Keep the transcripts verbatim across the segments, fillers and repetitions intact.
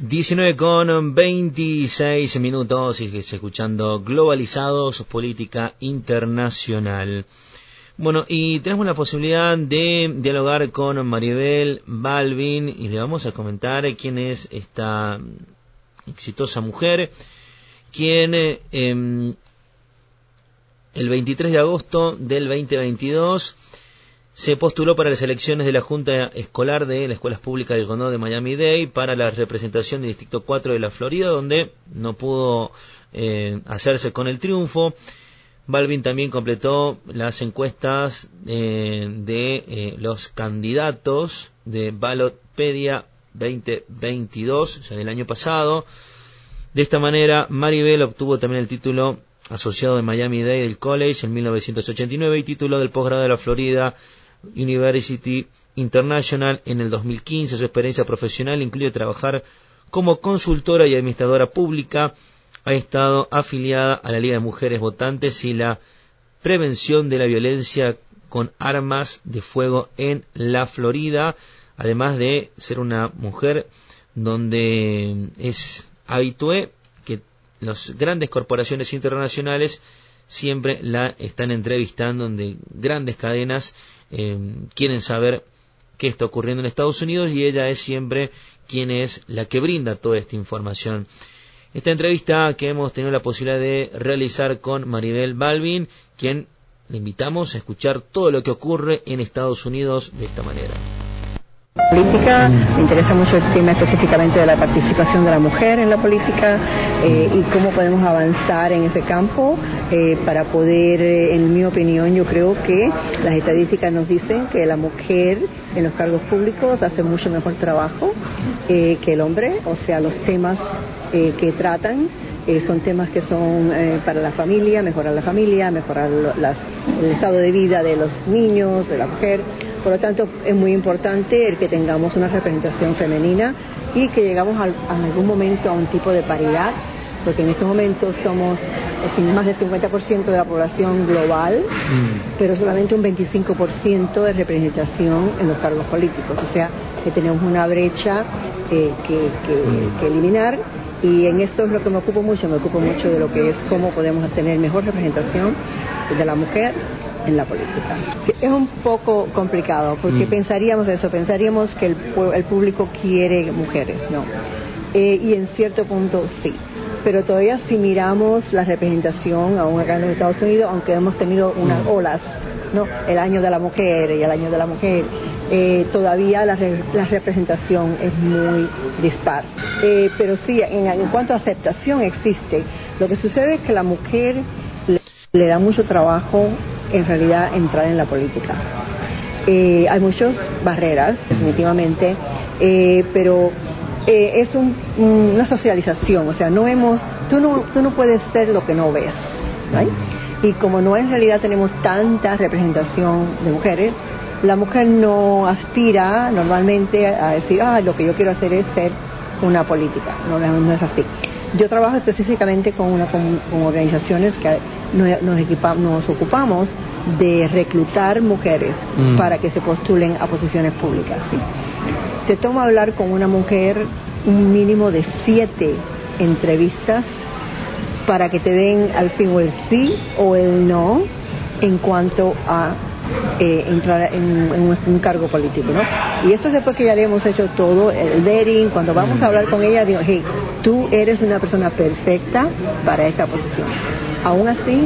diecinueve con veintiséis minutos y escuchando Globalizados, Política Internacional. Bueno, y tenemos la posibilidad de dialogar con Maribel Balbín y le vamos a comentar quién es esta exitosa mujer, quien eh, el veintitrés de agosto del veinte veintidós se postuló para las elecciones de la Junta Escolar de las Escuelas Públicas del Condado de Miami-Dade para la representación del Distrito cuatro de la Florida, donde no pudo eh, hacerse con el triunfo. Balbín también completó las encuestas eh, de eh, los candidatos de Ballotpedia veinte veintidós, o sea, del año pasado. De esta manera, Maribel obtuvo también el título asociado de Miami-Dade College en mil novecientos ochenta y nueve y título del posgrado de la Florida University International en el dos mil quince. Su experiencia profesional incluye trabajar como consultora y administradora pública. Ha estado afiliada a la Liga de Mujeres Votantes y la prevención de la violencia con armas de fuego en la Florida, además de ser una mujer donde es habitué que las grandes corporaciones internacionales siempre la están entrevistando, donde grandes cadenas eh, quieren saber qué está ocurriendo en Estados Unidos y ella es siempre quien es la que brinda toda esta información. Esta entrevista que hemos tenido la posibilidad de realizar con Maribel Balbín, quien le invitamos a escuchar todo lo que ocurre en Estados Unidos de esta manera. Política, me interesa mucho el tema específicamente de la participación de la mujer en la política eh, y cómo podemos avanzar en ese campo eh, para poder, eh, en mi opinión, yo creo que las estadísticas nos dicen que la mujer en los cargos públicos hace mucho mejor trabajo eh, que el hombre, o sea, los temas eh, que tratan Eh, son temas que son eh, para la familia, mejorar la familia, mejorar lo, las, el estado de vida de los niños, de la mujer. Por lo tanto, es muy importante el que tengamos una representación femenina y que llegamos al, a algún momento a un tipo de paridad, porque en estos momentos somos más del cincuenta por ciento de la población global, mm. pero solamente un veinticinco por ciento de representación en los cargos políticos. O sea, que tenemos una brecha eh, que, que, mm. que eliminar. Y en esto es lo que me ocupo mucho, me ocupo mucho de lo que es cómo podemos tener mejor representación de la mujer en la política. Es un poco complicado, porque mm. pensaríamos eso, pensaríamos que el, el público quiere mujeres, ¿no? Eh, y en cierto punto sí, pero todavía si miramos la representación aún acá en los Estados Unidos, aunque hemos tenido unas olas, ¿no? El año de la mujer y el año de la mujer, eh, todavía la, re, la representación es muy dispar. Eh, pero sí, en, en cuanto a aceptación existe. Lo que sucede es que la mujer le, le da mucho trabajo en realidad entrar en la política. Eh, hay muchas barreras, definitivamente, eh, pero eh, es un, una socialización, o sea, no hemos, tú no, tú no puedes ser lo que no ves, ¿right? Y como no en realidad tenemos tanta representación de mujeres, la mujer no aspira normalmente a decir, ah, lo que yo quiero hacer es ser una política. No, no es así. Yo trabajo específicamente con, una, con, con organizaciones que nos, nos, equipa, nos ocupamos de reclutar mujeres mm. para que se postulen a posiciones públicas. ¿Sí? Te toma hablar con una mujer un mínimo de siete entrevistas para que te den al fin o el sí o el no en cuanto a eh, entrar en, en un, un cargo político, ¿no? Y esto es después que ya le hemos hecho todo, el vetting, cuando vamos a hablar con ella, digo, hey, tú eres una persona perfecta para esta posición. Aún así,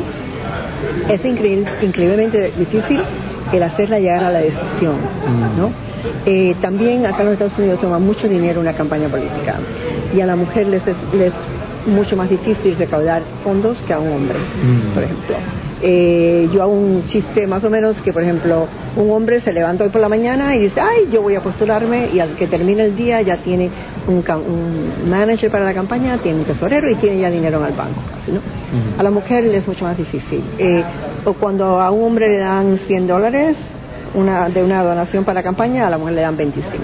es increíble, increíblemente difícil el hacerla llegar a la decisión, ¿no? Eh, también acá en los Estados Unidos toma mucho dinero una campaña política y a la mujer les es les mucho más difícil recaudar fondos que a un hombre, mm. por ejemplo. Eh, yo hago un chiste más o menos que, por ejemplo, un hombre se levanta hoy por la mañana y dice, ay, yo voy a postularme, y al que termine el día ya tiene un, un manager para la campaña, tiene un tesorero y tiene ya dinero en el banco, casi, ¿no? Mm. A la mujer le es mucho más difícil. Eh, o cuando a un hombre le dan cien dólares una, de una donación para la campaña, a la mujer le dan veinticinco.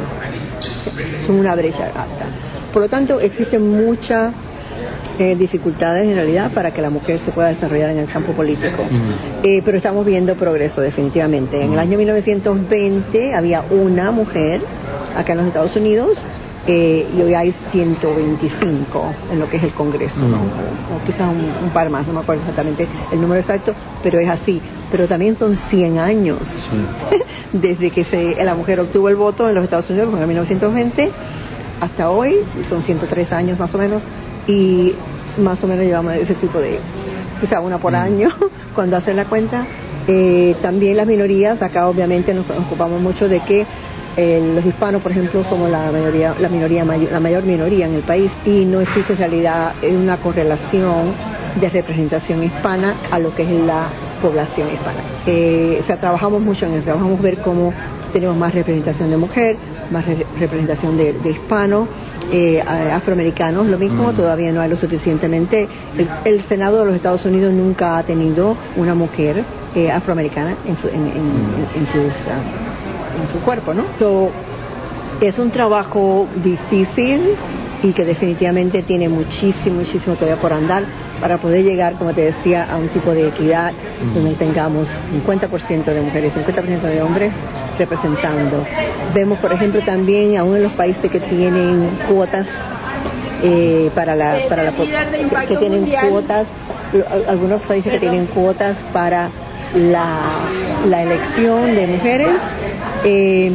Es una brecha alta. Por lo tanto, existe mucha Eh, dificultades en realidad para que la mujer se pueda desarrollar en el campo político. Mm. Eh, pero estamos viendo progreso definitivamente. En el año mil novecientos veinte había una mujer acá en los Estados Unidos eh, y hoy hay ciento veinticinco en lo que es el Congreso, ¿no? o, o quizás un, un par más, no me acuerdo exactamente el número exacto, pero es así. Pero también son cien años sí. desde que se, la mujer obtuvo el voto en los Estados Unidos, en mil novecientos veinte, hasta hoy, son ciento tres años más o menos, y más o menos llevamos ese tipo de, o sea, una por mm. año, cuando hacen la cuenta. Eh, también las minorías, acá obviamente nos, nos ocupamos mucho de que eh, los hispanos, por ejemplo, somos la mayoría, la minoría mayor, la mayor minoría en el país, y no existe en realidad una correlación de representación hispana a lo que es la población hispana. Eh, o sea, trabajamos mucho en eso, trabajamos ver cómo tenemos más representación de mujer, más re- representación de, de hispanos, eh, afroamericanos, lo mismo, mm. todavía no hay lo suficientemente. El, el Senado de los Estados Unidos nunca ha tenido una mujer eh, afroamericana en su, en, en, en, en, sus, uh, en su cuerpo, ¿no? So, es un trabajo difícil y que definitivamente tiene muchísimo, muchísimo todavía por andar para poder llegar, como te decía, a un tipo de equidad mm. donde tengamos cincuenta por ciento de mujeres, cincuenta por ciento de hombres representando. Vemos, por ejemplo, también aún en los países que tienen cuotas eh, para la, para la que, que tienen cuotas, algunos países que tienen cuotas para la, la elección de mujeres, eh,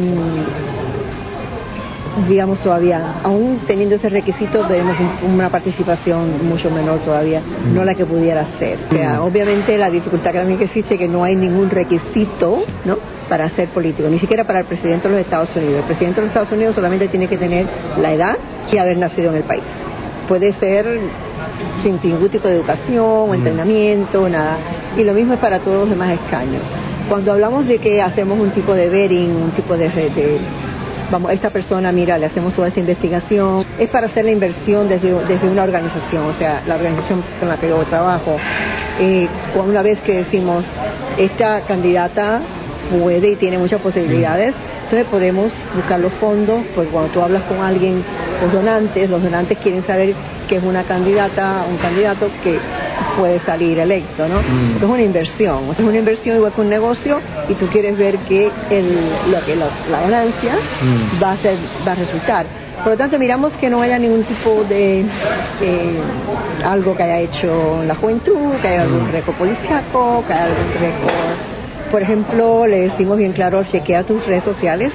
digamos todavía, aún teniendo ese requisito, vemos una participación mucho menor todavía, no la que pudiera ser. O sea, obviamente la dificultad que también existe que no hay ningún requisito, ¿no?, para ser político, ni siquiera para el presidente de los Estados Unidos. El presidente de los Estados Unidos solamente tiene que tener la edad y haber nacido en el país. Puede ser sin ningún tipo de educación o entrenamiento, nada. Y lo mismo es para todos los demás escaños. Cuando hablamos de que hacemos un tipo de vetting, un tipo de, de vamos, esta persona, mira, le hacemos toda esta investigación, es para hacer la inversión desde, desde una organización, o sea, la organización con la que yo trabajo. Eh, una vez que decimos, esta candidata puede y tiene muchas posibilidades, entonces podemos buscar los fondos, porque cuando tú hablas con alguien, los donantes, los donantes quieren saber que es una candidata, un candidato que puede salir electo, ¿no? Mm. Porque es una inversión, o sea, es una inversión igual que un negocio, y tú quieres ver que el, lo que lo, la ganancia mm. va a ser, va a resultar. Por lo tanto, miramos que no haya ningún tipo de eh, algo que haya hecho la juventud, que haya algún récord policíaco, que haya algún récord. Por ejemplo, le decimos bien claro, chequea tus redes sociales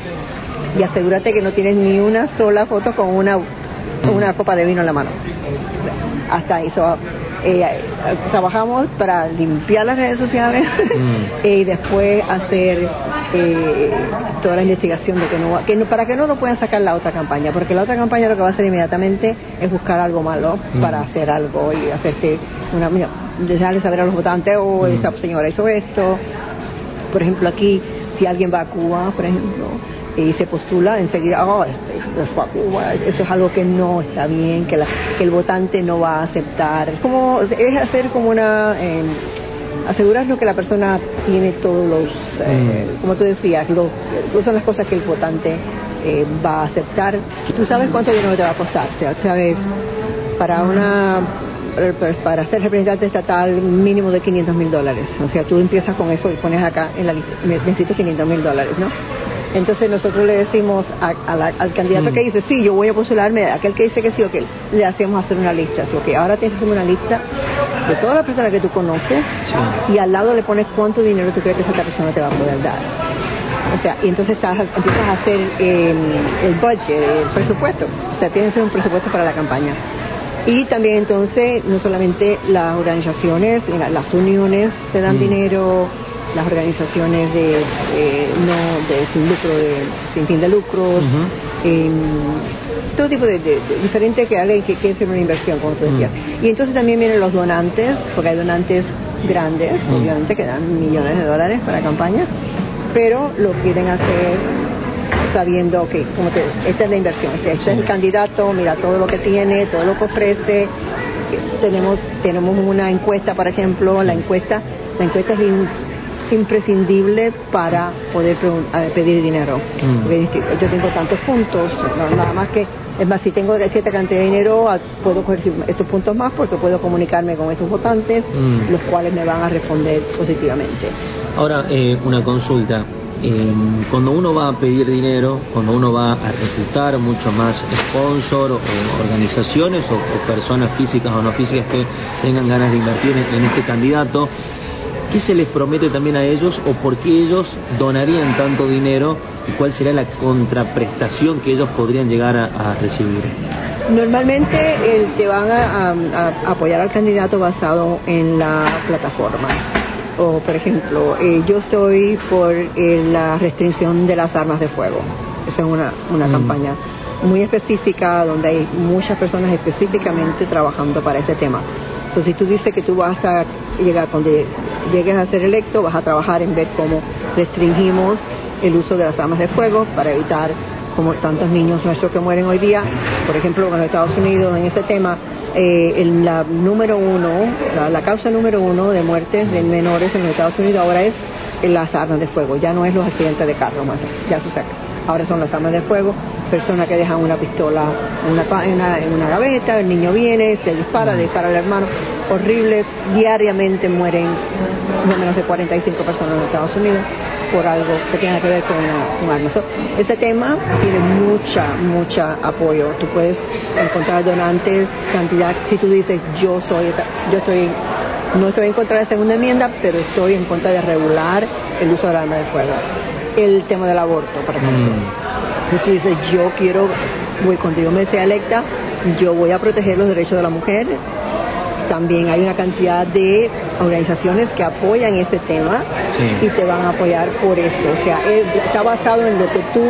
y asegúrate que no tienes ni una sola foto con una, con una copa de vino en la mano. Hasta eso. Eh, trabajamos para limpiar las redes sociales mm. y después hacer eh, toda la investigación de que no, que no, para que no lo puedan sacar la otra campaña, porque la otra campaña lo que va a hacer inmediatamente es buscar algo malo mm. para hacer algo y hacerte una, mira, dejarle saber a los votantes, oh, mm. esta señora hizo esto. Por ejemplo, aquí, si alguien va a Cuba, por ejemplo, y se postula, enseguida, oh, este, fue a Cuba, eso es algo que no está bien, que, la, que el votante no va a aceptar. Como, es hacer como una, eh, asegurarnos que la persona tiene todos los, eh, mm. como tú decías, lo, son las cosas que el votante eh, va a aceptar. Tú sabes cuánto dinero te va a costar, o sea, sabes, para una... para ser representante estatal mínimo de quinientos mil dólares, o sea, tú empiezas con eso y pones acá en la lista, necesito quinientos mil dólares, ¿no? Entonces nosotros le decimos a, a la, al candidato mm. que dice, sí, yo voy a postularme, aquel que dice que sí o que le hacemos hacer una lista, así que ahora tienes que hacer una lista de todas las personas que tú conoces sí. y al lado le pones cuánto dinero tú crees que esa persona te va a poder dar. O sea, y entonces estás, empiezas a hacer eh, el budget, el presupuesto, o sea, tienes un presupuesto para la campaña. Y también entonces, no solamente las organizaciones, las uniones te dan mm. dinero, las organizaciones de, eh, no, de sin lucro, de, sin fin de lucros, uh-huh. eh, todo tipo de, de, de diferente que alguien que quiere hacer una inversión, como tú decías. Mm. Y entonces también vienen los donantes, porque hay donantes grandes, mm. obviamente, que dan millones de dólares para campaña, pero lo quieren hacer sabiendo que, como te, esta es la inversión, este, este es el candidato, mira todo lo que tiene, todo lo que ofrece. Tenemos tenemos una encuesta, por ejemplo, la encuesta la encuesta es in, imprescindible para poder pedir dinero. Mm. Porque yo tengo tantos puntos, no, nada más que, es más, si tengo cierta cantidad de dinero, puedo coger estos puntos más porque puedo comunicarme con estos votantes, mm. los cuales me van a responder positivamente. Ahora, eh, una consulta. eh, cuando uno va a pedir dinero, cuando uno va a reclutar mucho más sponsor o, o organizaciones o, o personas físicas o no físicas que tengan ganas de invertir en, en este candidato, ¿qué se les promete también a ellos o por qué ellos donarían tanto dinero y cuál será la contraprestación que ellos podrían llegar a, a recibir? Normalmente eh, te van a, a, a apoyar al candidato basado en la plataforma. O, por ejemplo, eh, yo estoy por eh, la restricción de las armas de fuego. Esa es una, una mm. campaña muy específica donde hay muchas personas específicamente trabajando para ese tema. Entonces, si tú dices que tú vas a llegar, cuando llegues a ser electo, vas a trabajar en ver cómo restringimos el uso de las armas de fuego para evitar como tantos niños nuestros que mueren hoy día. Por ejemplo, en los Estados Unidos, en este tema, eh, el, la número uno, la, la causa número uno de muertes de menores en los Estados Unidos ahora es las armas de fuego. Ya no es los accidentes de carro, más, ya se saca. Ahora son las armas de fuego, personas que dejan una pistola en una, en una, en una gaveta, el niño viene, se dispara, le dispara al hermano. Horribles, diariamente mueren no menos de cuarenta y cinco personas en los Estados Unidos por algo que tenga que ver con una, un arma. So, ese tema tiene mucha, mucha apoyo. Tú puedes encontrar donantes, cantidad, si tú dices, yo soy, yo estoy, no estoy en contra de la segunda enmienda, pero estoy en contra de regular el uso del arma de fuego. El tema del aborto, por ejemplo. Mm. Si tú dices, yo quiero, voy, cuando yo me sea electa, yo voy a proteger los derechos de la mujer. También hay una cantidad de organizaciones que apoyan ese tema, sí, y te van a apoyar por eso. O sea, está basado en lo que tú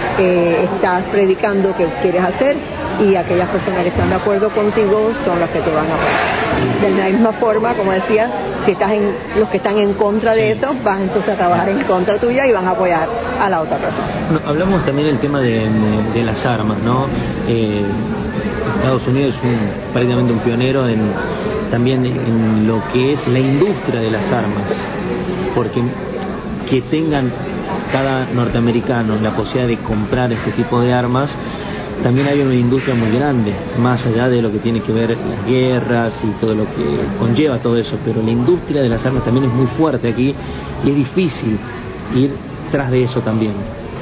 eh, estás predicando que quieres hacer, y aquellas personas que están de acuerdo contigo son las que te van a apoyar. De la misma forma, como decía, si estás en, los que están en contra de eso van entonces a trabajar en contra tuya y van a apoyar a la otra persona. No, hablamos también del tema de, de, de las armas, ¿no? Eh, Estados Unidos es un, prácticamente un pionero en, también en lo que es la industria de las armas, porque que tengan cada norteamericano la posibilidad de comprar este tipo de armas, también hay una industria muy grande, más allá de lo que tiene que ver las guerras y todo lo que conlleva todo eso, pero la industria de las armas también es muy fuerte aquí y es difícil ir tras de eso también.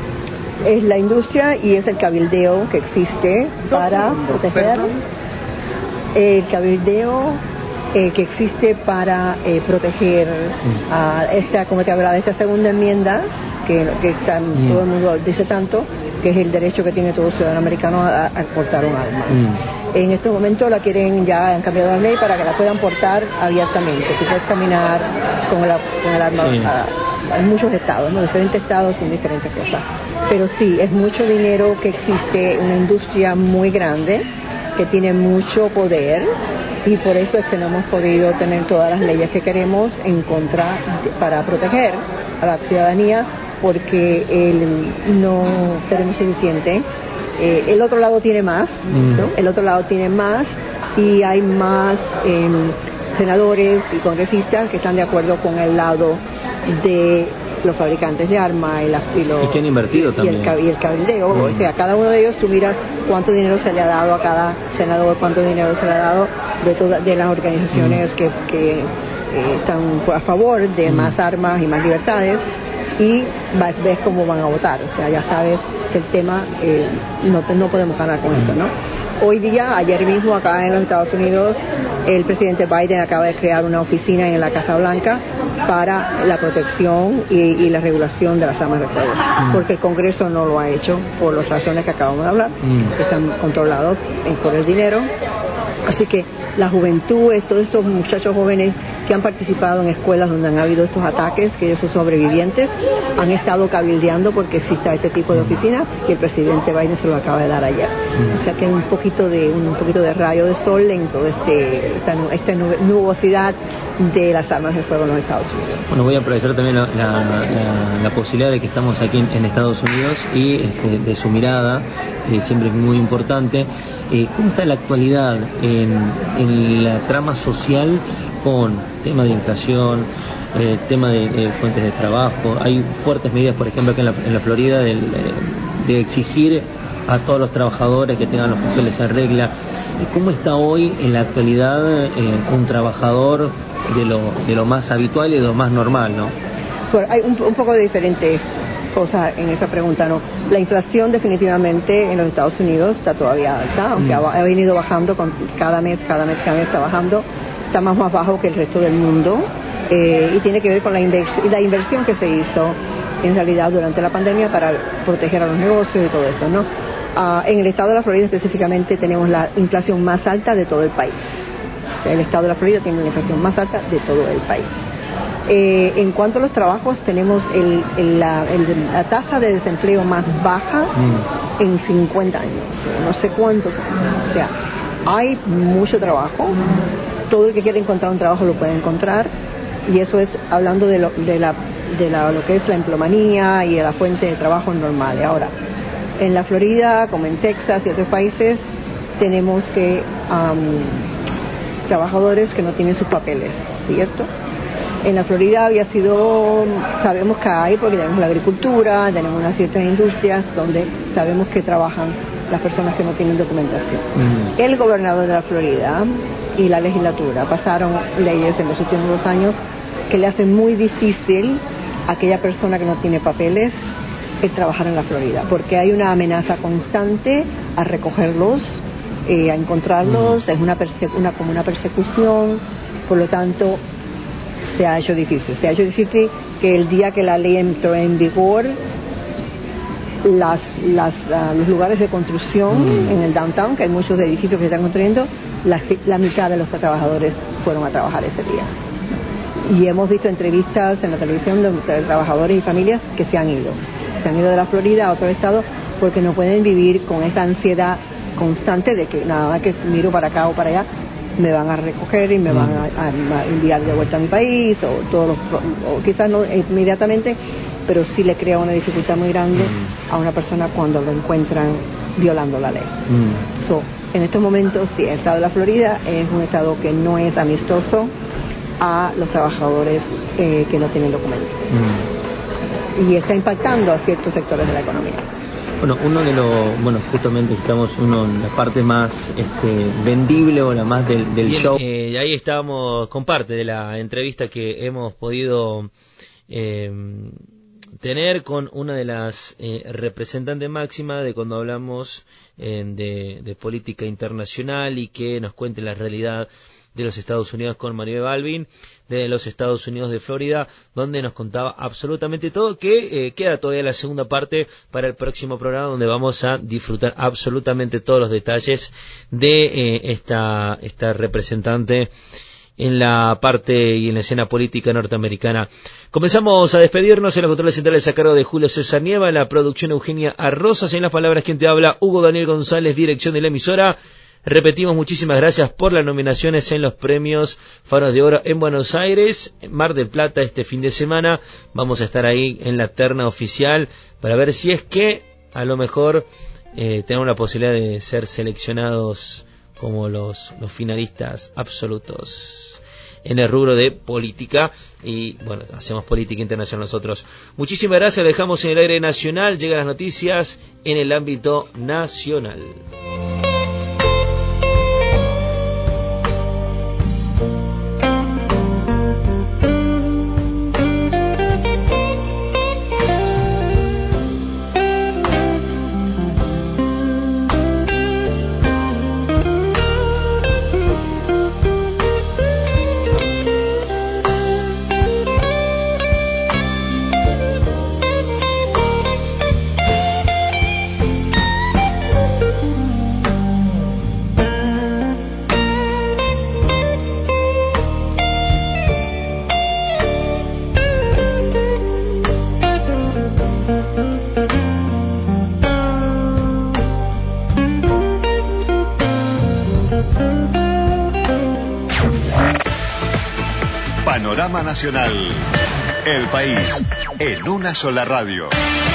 Es la industria y es el cabildeo que existe para proteger, el cabildeo eh, que existe para eh, proteger mm. a esta, como te hablaba, de esta segunda enmienda que, que está, mm. todo el mundo dice tanto, que es el derecho que tiene todo ciudadano americano a, a portar un arma. Mm. En estos momentos la quieren, ya han cambiado la ley para que la puedan portar abiertamente. Tú puedes caminar con, la, con el arma, sí, a, en muchos estados, ¿no? Diferentes estados con diferentes cosas. Pero sí, es mucho dinero que existe, una industria muy grande que tiene mucho poder, y por eso es que no hemos podido tener todas las leyes que queremos en contra de, para proteger a la ciudadanía, porque el, no tenemos suficiente. Eh, el otro lado tiene más, ¿no? El otro lado tiene más y hay más eh, senadores y congresistas que están de acuerdo con el lado de los fabricantes de armas y, la, y, los, y que han invertido y, también. Y el, y el cabildeo, mm. o sea, cada uno de ellos tú miras cuánto dinero se le ha dado a cada senador, cuánto dinero se le ha dado de todas de las organizaciones mm. que, que eh, están a favor de mm. más armas y más libertades, y ves cómo van a votar. O sea, ya sabes que el tema eh, no, no podemos ganar con eso, ¿no? Hoy día, ayer mismo acá en los Estados Unidos, el presidente Biden acaba de crear una oficina en la Casa Blanca para la protección y, y la regulación de las armas de fuego, mm. porque el Congreso no lo ha hecho por las razones que acabamos de hablar, mm. que están controlados por el dinero. Así que la juventud, todos estos muchachos jóvenes que han participado en escuelas donde han habido estos ataques, que ellos son sobrevivientes, han estado cabildeando porque exista este tipo de oficina, y el presidente Biden se lo acaba de dar ayer. O sea que hay un poquito de un poquito de rayo de sol en toda este, esta, esta nubosidad de las armas de fuego en los Estados Unidos. Bueno, voy a aprovechar también la, la, la, la posibilidad de que estamos aquí en, en Estados Unidos y este, de su mirada, eh, siempre es muy importante. Eh, ¿Cómo está la actualidad en, en la trama social con tema de inflación, eh, tema de, de fuentes de trabajo? Hay fuertes medidas, por ejemplo, aquí en la, en la Florida, de, de exigir a todos los trabajadores que tengan los papeles en regla. ¿Cómo está hoy en la actualidad eh, un trabajador de lo, de lo más habitual y de lo más normal, ¿no? Bueno, hay un, un poco de diferente cosas en esa pregunta. No, la inflación definitivamente en los Estados Unidos está todavía alta, aunque mm. ha, ha venido bajando con cada mes, cada mes, cada mes está bajando, está más más bajo que el resto del mundo, eh, y tiene que ver con la, index, la inversión que se hizo en realidad durante la pandemia para proteger a los negocios y todo eso, ¿no? Uh, en el estado de la Florida específicamente tenemos la inflación más alta de todo el país. O sea, el estado de la Florida tiene la inflación más alta de todo el país. Eh, en cuanto a los trabajos, tenemos el, el, la, el, la tasa de desempleo más baja mm. en cincuenta años, no sé cuántos años. O sea, hay mucho trabajo, todo el que quiere encontrar un trabajo lo puede encontrar, y eso es hablando de lo, de la, de la, lo que es la empleomanía y de la fuente de trabajo normal. Ahora, en la Florida, como en Texas y otros países, tenemos que um, trabajadores que no tienen sus papeles, ¿cierto? En la Florida había sido, sabemos que hay, porque tenemos la agricultura, tenemos unas ciertas industrias donde sabemos que trabajan las personas que no tienen documentación. Mm. El gobernador de la Florida y la legislatura pasaron leyes en los últimos dos años que le hacen muy difícil a aquella persona que no tiene papeles el trabajar en la Florida, porque hay una amenaza constante a recogerlos, eh, a encontrarlos, mm. es una, perse- una como una persecución, por lo tanto se ha hecho difícil, se ha hecho difícil que el día que la ley entró en vigor, las, las, uh, los lugares de construcción mm. en el downtown, que hay muchos edificios que se están construyendo, la, la mitad de los trabajadores fueron a trabajar ese día. Y hemos visto entrevistas en la televisión de, de trabajadores y familias que se han ido. Se han ido de la Florida a otro estado porque no pueden vivir con esa ansiedad constante de que nada más que miro para acá o para allá me van a recoger y me mm. van a, a, a enviar de vuelta a mi país, o todos los, o quizás no inmediatamente, pero sí le crea una dificultad muy grande mm. a una persona cuando lo encuentran violando la ley. Mm. So, en estos momentos, sí, el estado de la Florida es un estado que no es amistoso a los trabajadores eh, que no tienen documentos. Mm. Y está impactando a ciertos sectores de la economía. Bueno, uno de los, bueno, justamente estamos uno en la parte más este, vendible o la más del, del Bien, show. Eh, ahí estábamos con parte de la entrevista que hemos podido eh, tener con una de las eh, representantes máximas de cuando hablamos eh, de, de política internacional y que nos cuente la realidad de los Estados Unidos con Maribel Balvin, de los Estados Unidos de Florida, donde nos contaba absolutamente todo, que eh, queda todavía la segunda parte para el próximo programa, donde vamos a disfrutar absolutamente todos los detalles de eh, esta, esta representante en la parte y en la escena política norteamericana. Comenzamos a despedirnos. En los controles centrales a cargo de Julio César Nieva, en la producción Eugenia Arrozas, en las palabras quien te habla, Hugo Daniel González, dirección de la emisora. Repetimos, muchísimas gracias por las nominaciones en los premios Faros de Oro en Buenos Aires, en Mar del Plata este fin de semana. Vamos a estar ahí en la terna oficial para ver si es que a lo mejor eh, tenemos la posibilidad de ser seleccionados como los, los finalistas absolutos en el rubro de política. Y bueno, hacemos política internacional nosotros. Muchísimas gracias, lo dejamos en el aire nacional. Llegan las noticias en el ámbito nacional. Panorama Nacional. El país en una sola radio.